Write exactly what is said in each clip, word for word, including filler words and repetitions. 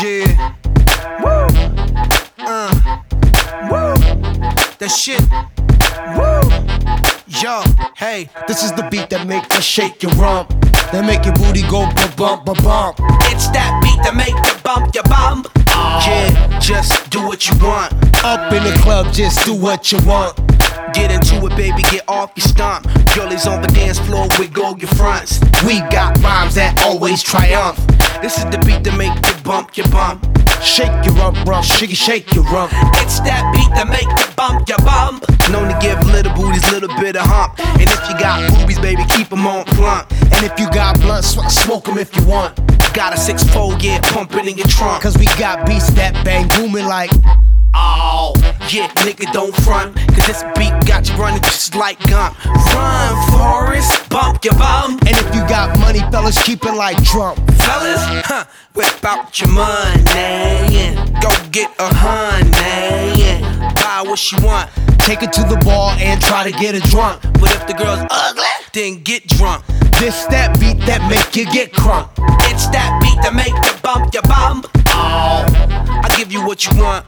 Yeah. Woo. Uh. Woo. That shit. Woo. Yo, hey, this is the beat that make you shake your rump, that make your booty go ba-bump, ba-bump. It's that beat that make you bump your bump. Yeah, just do what you want. Up in the club, just do what you want. Get into it, baby, get off your stomp. Girlies on the dance floor, wiggle your fronts. We got rhymes that always triumph. This is the beat that make you bump your bump. Shake your rump, rump, shake, shake your rump. It's that beat that make you bump your bump. Known to give little booties little bit of hump. And if you got boobies, baby, keep them on plump. And if you got blunt, smoke them if you want. Got a six four, yeah, pump it in your trunk. Cause we got beats that bang booming like, oh, yeah, nigga, don't front. Cause this beat got you running just like Gump. Run, Forrest, bump your bum. And if you got money, fellas, keep it like Trump. Fellas, huh, whip out your money and go get a honey and buy what you want. Take it to the bar and try to get it drunk. But if the girl's ugly, then get drunk. This that beat that make you get crunk. It's that beat that make you bump your bum. Oh, I give you what you want.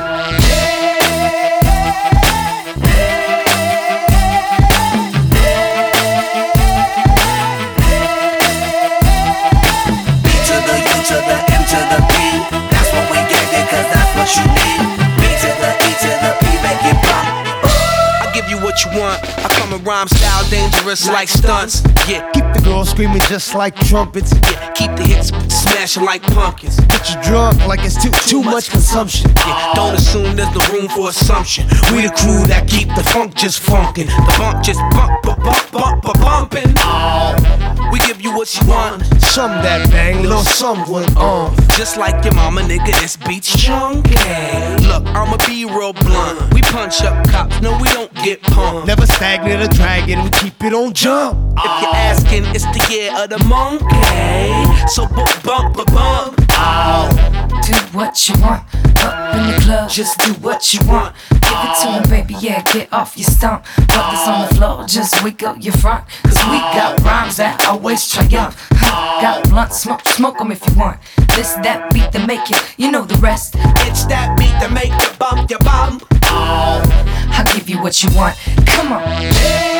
To the M to the P, that's what we gave you, cause that's what you need. B to the E to the P, make it bump. I give you what you want. I come in rhyme style, dangerous like stunts. Yeah, keep the girls screaming just like trumpets. Yeah, keep the hits smashing like pumpkins. Get you drunk like it's too too much consumption. Yeah, don't assume there's no room for assumption. We the crew that keep the funk just funkin'. The bump just bump, bump, bump, bump, bump, bumpin'. Oh, we give you what you want. Some that bang, little someone on. Just like your mama, nigga, this beat's chunky. Look, I'ma be real blunt. We punch up cops, no, we don't get pumped. Never stagnant or dragging, we keep it on jump. If you're asking, it's the year of the monkey. So bump, bump, bump, bump. Oh. Do what you want, up in the club, just do what you want. Give it to him, baby, yeah, get off your stump. Put this on the floor, just wiggle your front. Cause we got rhymes that always triumph. Got blunt, smoke, smoke them if you want. This, that beat that make it, you know the rest. It's that beat that make you bump your bum. I'll give you what you want, come on.